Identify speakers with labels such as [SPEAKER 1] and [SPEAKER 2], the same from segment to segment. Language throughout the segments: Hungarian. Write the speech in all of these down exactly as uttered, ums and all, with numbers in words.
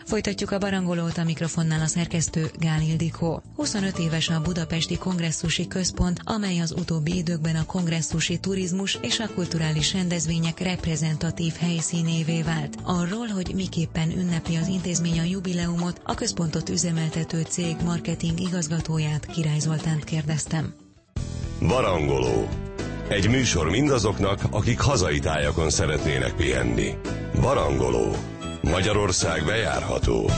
[SPEAKER 1] Folytatjuk a barangolót, a mikrofonnál a szerkesztő Gál Ildikó. huszonöt éves a Budapesti Kongresszusi Központ, amely az utóbbi időkben a kongresszusi turizmus és a kulturális rendezvények reprezentatív helyszínévé vált. Arról, hogy miképpen ünnepli az intézmény a jubileumot, a központot üzemeltető cég marketing igazgatóját, Király Zoltánt kérdeztem.
[SPEAKER 2] Barangoló. Egy műsor mindazoknak, akik hazai tájakon szeretnének pihenni. Barangoló. Magyarország bejárható.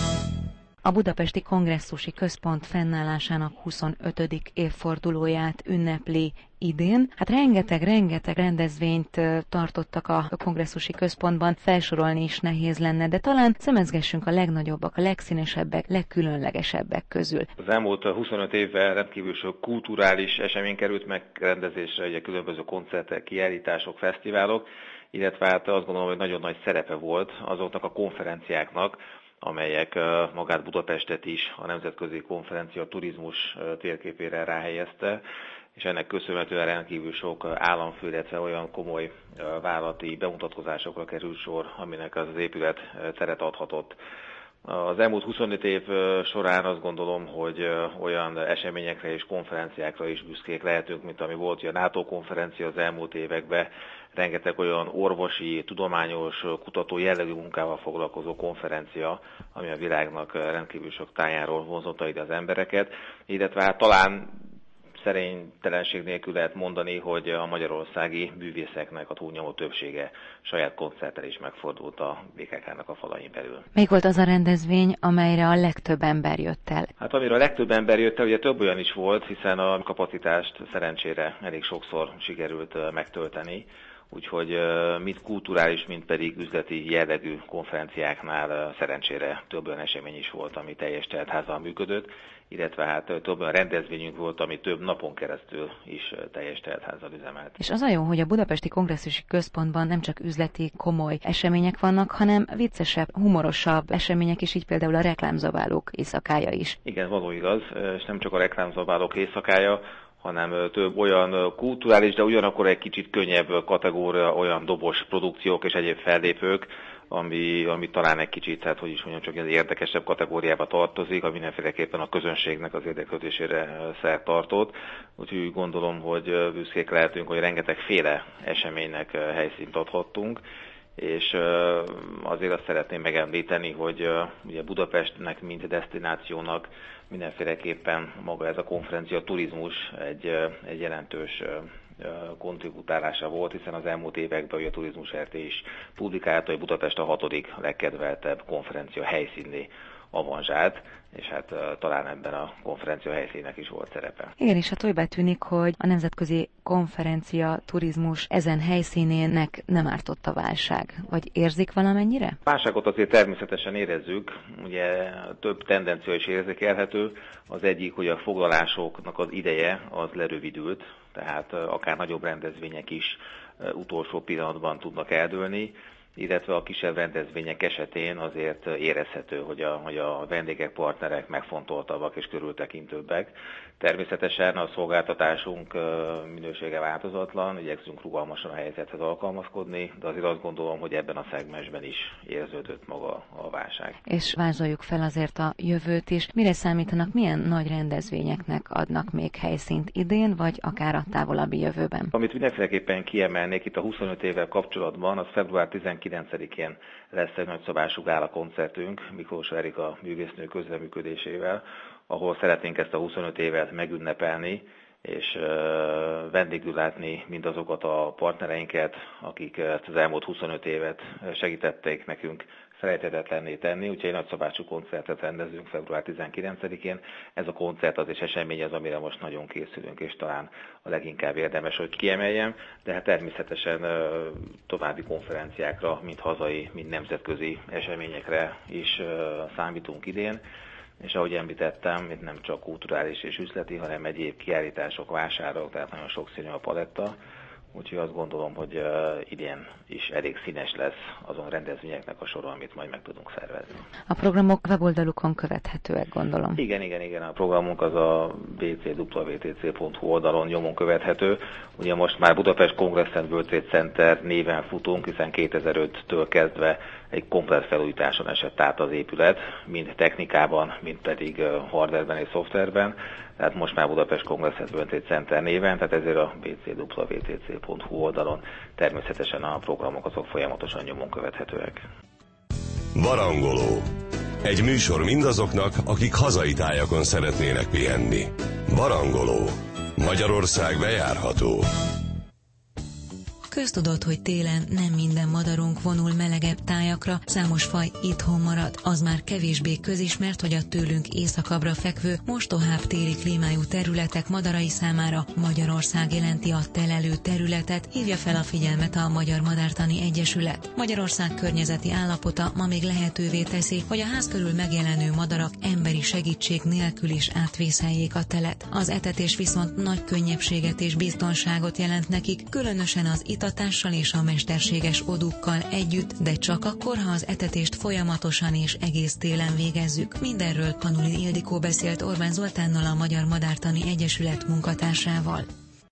[SPEAKER 1] A Budapesti Kongresszusi Központ fennállásának huszonötödik évfordulóját ünnepli idén. Hát rengeteg-rengeteg rendezvényt tartottak a Kongresszusi Központban, felsorolni is nehéz lenne, de talán szemezgessünk a legnagyobbak, a legszínesebbek, legkülönlegesebbek közül.
[SPEAKER 3] Az elmúlt huszonöt évben rendkívül sok kulturális esemény került megrendezésre, ugye különböző koncertek, kiállítások, fesztiválok, illetve hát azt gondolom, hogy nagyon nagy szerepe volt azoknak a konferenciáknak, amelyek magát Budapestet is a nemzetközi konferencia turizmus térképére ráhelyezte, és ennek köszönhetően rendkívül sok államfő, illetve olyan komoly vállalati bemutatkozásokra került sor, aminek az épület teret adhatott. Az elmúlt huszonöt év során azt gondolom, hogy olyan eseményekre és konferenciákra is büszkék lehetünk, mint ami volt a NATO konferencia az elmúlt években, rengeteg olyan orvosi, tudományos, kutató jellegű munkával foglalkozó konferencia, ami a világnak rendkívül sok tájáról vonzotta ide az embereket, illetve hát talán szerénytelenség nélkül lehet mondani, hogy a magyarországi művészeknek a túlnyomó többsége saját koncerttel is megfordult a bé ká ká-nak a falain belül.
[SPEAKER 1] Melyik volt az a rendezvény, amelyre a legtöbb ember jött el?
[SPEAKER 3] Hát amire a legtöbb ember jött el, ugye több olyan is volt, hiszen a kapacitást szerencsére elég sokszor sikerült megtölteni. Úgyhogy mind kulturális, mind pedig üzleti jellegű konferenciáknál szerencsére több olyan esemény is volt, ami teljes teltházzal működött, illetve hát több olyan rendezvényünk volt, ami több napon keresztül is teljes teltházzal üzemelt.
[SPEAKER 1] És az a jó, hogy a Budapesti Kongresszusi Központban nem csak üzleti, komoly események vannak, hanem viccesebb, humorosabb események is, így például a reklámzabálók éjszakája is.
[SPEAKER 3] Igen, való igaz, és nem csak a reklámzabálók éjszakája, hanem több olyan kulturális, de ugyanakkor egy kicsit könnyebb kategória, olyan dobos produkciók és egyéb fellépők, ami, ami talán egy kicsit, hát hogy is mondjam, csak az érdekesebb kategóriába tartozik, ami mindenféleképpen a közönségnek az érdeklődésére szert tartott. Úgyhogy gondolom, hogy büszkék lehetünk, hogy rengetegféle eseménynek helyszínt adhattunk, és azért azt szeretném megemlíteni, hogy ugye Budapestnek, mint desztinációnak mindenféleképpen maga ez a konferencia turizmus egy, egy jelentős kontributálása volt, hiszen az elmúlt években a Turizmus er té is publikálta, hogy Budapest a hatodik legkedveltebb konferencia helyszínné avanzsált, és hát uh, talán ebben a konferencia helyszínnek is volt szerepe.
[SPEAKER 1] Igen, és hát olybá tűnik, hogy a nemzetközi konferencia turizmus ezen helyszínének nem ártott a válság. Vagy érzik valamennyire?
[SPEAKER 3] A válságot azért természetesen érezzük, ugye több tendencia is érzékelhető. Az egyik, hogy a foglalásoknak az ideje az lerövidült, tehát uh, akár nagyobb rendezvények is uh, utolsó pillanatban tudnak eldőlni, illetve a kisebb rendezvények esetén azért érezhető, hogy a, hogy a vendégek, partnerek megfontoltabbak és körültekintőbbek. Természetesen a szolgáltatásunk minősége változatlan, igyekszünk rugalmasan a helyzethez alkalmazkodni, de azért azt gondolom, hogy ebben a szegmensben is érződött maga a válság.
[SPEAKER 1] És vázoljuk fel azért a jövőt is. Mire számítanak, milyen nagy rendezvényeknek adnak még helyszínt idén, vagy akár a távolabbi jövőben?
[SPEAKER 3] Amit mindenféleképpen kiemelnék itt a huszonöt évvel kapcsolatban, az február tizenkilencedikén lesz egy nagyszabású gála koncertünk Miklós Erika művésznő közreműködésével, ahol szeretnénk ezt a huszonöt évet megünnepelni, és vendégül látni mindazokat a partnereinket, akik ezt az elmúlt huszonöt évet segítették nekünk felejthetetlenné tenni, úgyhogy egy nagyszabású koncertet rendezünk február tizenkilencedikén. Ez a koncert az és esemény az, amire most nagyon készülünk, és talán a leginkább érdemes, hogy kiemeljem, de hát természetesen további konferenciákra, mind hazai, mind nemzetközi eseményekre is számítunk idén. És ahogy említettem, itt nem csak kulturális és üzleti, hanem egyéb kiállítások, vásárok, tehát nagyon sokszínű a paletta. Úgyhogy azt gondolom, hogy uh, idén is elég színes lesz azon rendezvényeknek a sora, amit majd meg tudunk szervezni.
[SPEAKER 1] A programok weboldalukon követhetőek, gondolom.
[SPEAKER 3] Igen, igen, igen. A programunk az a bé cé dupla vé té cé pont hú oldalon nyomon követhető. Ugye most már Budapest Congress and World Trade Center néven futunk, hiszen kétezer-öttől kezdve egy komplet felújításon esett át az épület, mind technikában, mind pedig hardwareben és szoftverben. Tehát most már Budapest Congress World Trade Center néven, tehát ezért a b c w w w t c pont h u oldalon természetesen a programok azok folyamatosan nyomon követhetőek.
[SPEAKER 2] Barangoló. Egy műsor mindazoknak, akik hazai tájakon szeretnének pihenni. Barangoló. Magyarország bejárható.
[SPEAKER 1] Köztudott, hogy télen nem minden madarunk vonul melegebb tájakra, számos faj itthon marad. Az már kevésbé közismert, hogy a tőlünk északabbra fekvő, mostohább téli klímájú területek madarai számára Magyarország jelenti a telelő területet, hívja fel a figyelmet a Magyar Madártani Egyesület. Magyarország környezeti állapota ma még lehetővé teszi, hogy a ház körül megjelenő madarak emberi segítség nélkül is átvészeljék a telet. Az etetés viszont nagy könnyebbséget és biztonságot jelent nekik, különösen az itatással és a mesterséges odúkkal együtt, de csak akkor, ha az etetést folyamatosan és egész télen végezzük. Mindenről Panuli Ildikó beszélt Orbán Zoltánnal, a Magyar Madártani Egyesület munkatársával.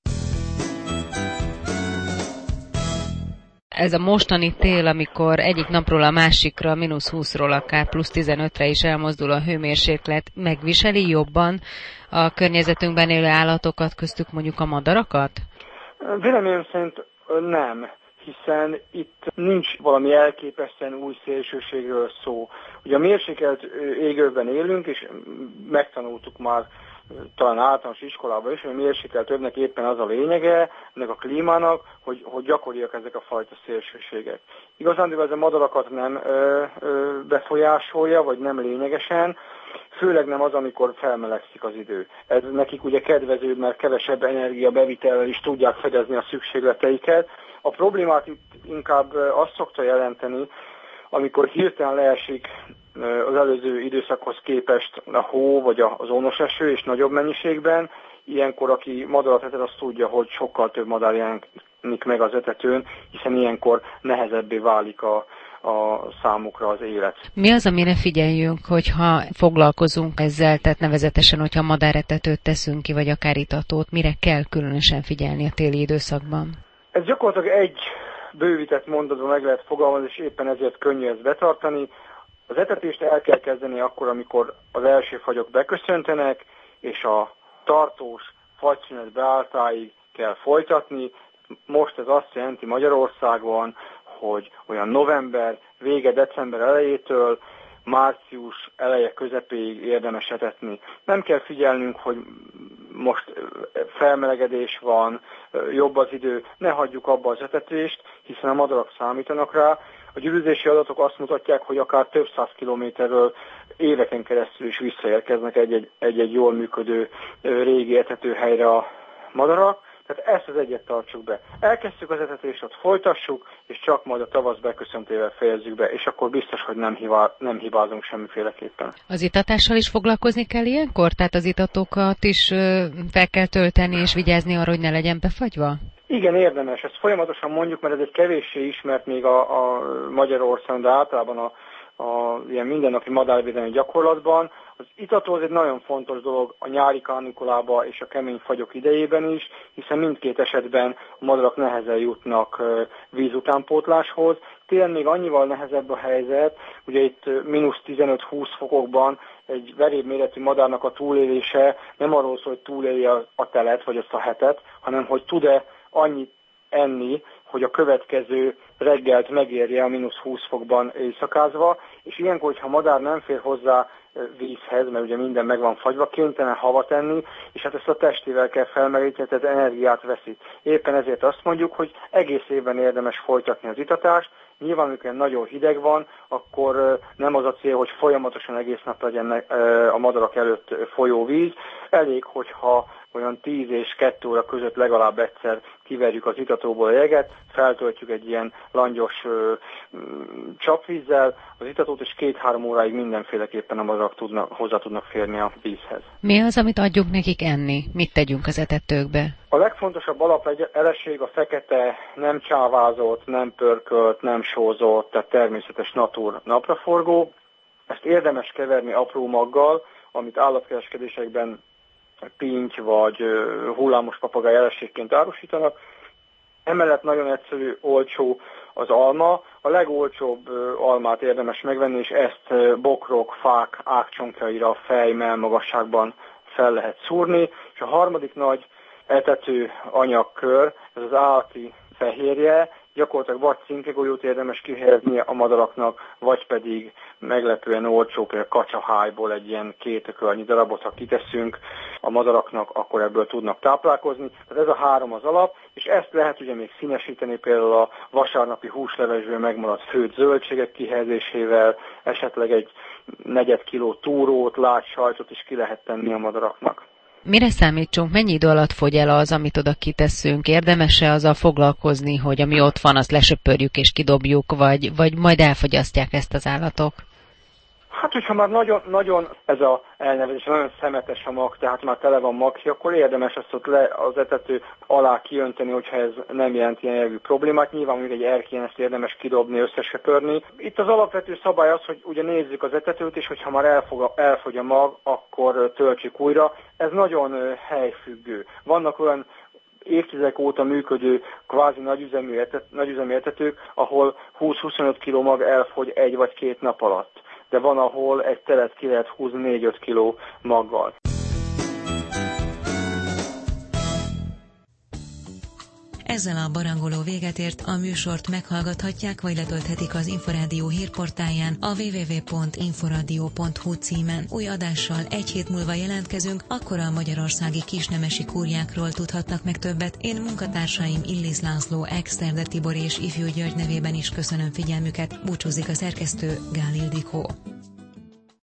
[SPEAKER 4] Ez a mostani tél, amikor egyik napról a másikra, mínusz húszról akár plusz tizenötre is elmozdul a hőmérséklet, megviseli jobban a környezetünkben élő állatokat, köztük mondjuk a madarakat?
[SPEAKER 5] Véleményem szerint nem, hiszen itt nincs valami elképesztően új szélsőségről szó. Ugye a mérsékelt égőben élünk, és megtanultuk már talán általános iskolában is, hogy a mérsékelt övnek éppen az a lényege, ennek a klímának, hogy, hogy gyakoriak ezek a fajta szélsőségek. Igazán ez a madarakat nem ö, ö, befolyásolja, vagy nem lényegesen, főleg nem az, amikor felmelegszik az idő. Ez nekik ugye kedvezőbb, mert kevesebb energia bevitellel is tudják fedezni a szükségleteiket. A problémát inkább azt szokta jelenteni, amikor hirtelen leesik az előző időszakhoz képest a hó vagy az ónos eső és nagyobb mennyiségben. Ilyenkor, aki madarat etet, az tudja, hogy sokkal több madár jelenik meg az etetőn, hiszen ilyenkor nehezebbé válik a, a számukra az élet.
[SPEAKER 4] Mi az, amire figyeljünk, hogyha foglalkozunk ezzel, tehát nevezetesen, hogyha madáretetőt teszünk ki, vagy akár itatót, mire kell különösen figyelni a téli időszakban?
[SPEAKER 5] Ez gyakorlatilag egy bővített mondatban meg lehet fogalmazni, és éppen ezért könnyű ezt betartani. Az etetést el kell kezdeni akkor, amikor az első fagyok beköszöntenek, és a tartós fagyszünet beálltáig kell folytatni. Most ez azt jelenti Magyarországon, hogy olyan november vége, december elejétől március eleje közepéig érdemes etetni. Nem kell figyelnünk, hogy most felmelegedés van, jobb az idő, ne hagyjuk abba az etetést, hiszen a madarak számítanak rá. A gyűrűzési adatok azt mutatják, hogy akár több száz kilométerről éveken keresztül is visszaérkeznek egy-egy, egy-egy jól működő régi etetőhelyre a madarak. Tehát ezt az egyet tartsuk be. Elkezdjük az etetést, ott folytassuk, és csak majd a tavasz beköszöntével fejezzük be, és akkor biztos, hogy nem, hibá, nem hibázunk semmiféleképpen.
[SPEAKER 4] Az itatással is foglalkozni kell ilyenkor? Tehát az itatókat is fel kell tölteni, és vigyázni arra, hogy ne legyen befagyva?
[SPEAKER 5] Igen, érdemes. Ezt folyamatosan mondjuk, mert ez egy kevéssé ismert még a, a Magyarországon, de általában a, a ilyen mindennapi madárvédelmi gyakorlatban. Az itató az egy nagyon fontos dolog a nyári kánikulában és a kemény fagyok idejében is, hiszen mindkét esetben a madarak nehezen jutnak vízutánpótláshoz. Télen még annyival nehezebb a helyzet, ugye itt mínusz tizenöt-húsz fokokban egy veréb méretű madárnak a túlélése nem arról szól, hogy túléli a, a telet vagy azt a hetet, hanem hogy tud-e annyit enni, hogy a következő reggelt megérje a mínusz húsz fokban éjszakázva, és ilyenkor, hogyha a madár nem fér hozzá vízhez, mert ugye minden meg van fagyva, kénytelen havat enni, és hát ezt a testével kell felmeríteni, tehát energiát veszít. Éppen ezért azt mondjuk, hogy egész évben érdemes folytatni az itatást. Nyilván, amikor nagyon hideg van, akkor nem az a cél, hogy folyamatosan egész nap legyen a madarak előtt folyó víz. Elég, hogyha olyan tíz és kettő óra között legalább egyszer kiverjük az itatóból a jeget, feltöltjük egy ilyen langyos ö, ö, csapvízzel az itatót, és két-három óráig mindenféleképpen a madarak tudnak, hozzá tudnak férni a vízhez.
[SPEAKER 4] Mi az, amit adjunk nekik enni? Mit tegyünk az etetőkbe?
[SPEAKER 5] A legfontosabb alapelesség a fekete, nem csávázott, nem pörkölt, nem sózott, tehát természetes natur napraforgó. Ezt érdemes keverni apró maggal, amit állatkereskedésekben pinty vagy hullámos papagáj elességként árusítanak. Emellett nagyon egyszerű, olcsó az alma, a legolcsóbb almát érdemes megvenni, és ezt bokrok, fák, ágcsonkjaira, fej, mellmagasságban fel lehet szúrni. És a harmadik nagy etető anyagkör, ez az állati fehérje, gyakorlatilag vagy cinkegolyót érdemes kihelyezni a madaraknak, vagy pedig meglepően olcsó, például kacsahájból egy ilyen két ökölnyi darabot, ha kiteszünk a madaraknak, akkor ebből tudnak táplálkozni. Tehát ez a három az alap, és ezt lehet ugye még színesíteni például a vasárnapi húslevesből megmaradt főtt zöldségek kihelyezésével, esetleg egy negyed kiló túrót, lágy sajtot is ki lehet tenni a madaraknak.
[SPEAKER 4] Mire számítsunk, mennyi idő alatt fogy el az, amit oda kiteszünk? Érdemes-e azzal foglalkozni, hogy ami ott van, azt lesöpörjük és kidobjuk, vagy, vagy majd elfogyasztják ezt az állatok?
[SPEAKER 5] Hát, hogyha már nagyon, nagyon ez az elnevezés, nagyon szemetes a mag, tehát már tele van magja, akkor érdemes azt ott le, az etető alá kiönteni, hogyha ez nem jelent ilyen jellegű problémát. Nyilván még egy erkélyen ezt érdemes kidobni, összesöpörni. Itt az alapvető szabály az, hogy ugye nézzük az etetőt, és hogyha már elfog, elfogy a mag, akkor töltsük újra. Ez nagyon helyfüggő. Vannak olyan évtizedek óta működő kvázi nagyüzemű, etet, nagyüzemű etetők, ahol húsz-huszonöt kiló mag elfogy egy vagy két nap alatt. De van, ahol egy telet ki lehet húzni négy-öt kiló maggal.
[SPEAKER 1] Ezzel a barangoló véget ért, a műsort meghallgathatják, vagy letölthetik az Inforádió hírportáján a double-u double-u double-u pont inforadio pont hu címen. Új adással egy hét múlva jelentkezünk, akkor a magyarországi kisnemesi kúriákról tudhatnak meg többet. Én munkatársaim Illis László, Exterde Tibor és Ifjú György nevében is köszönöm figyelmüket. Búcsúzik a szerkesztő, Gál Ildikó.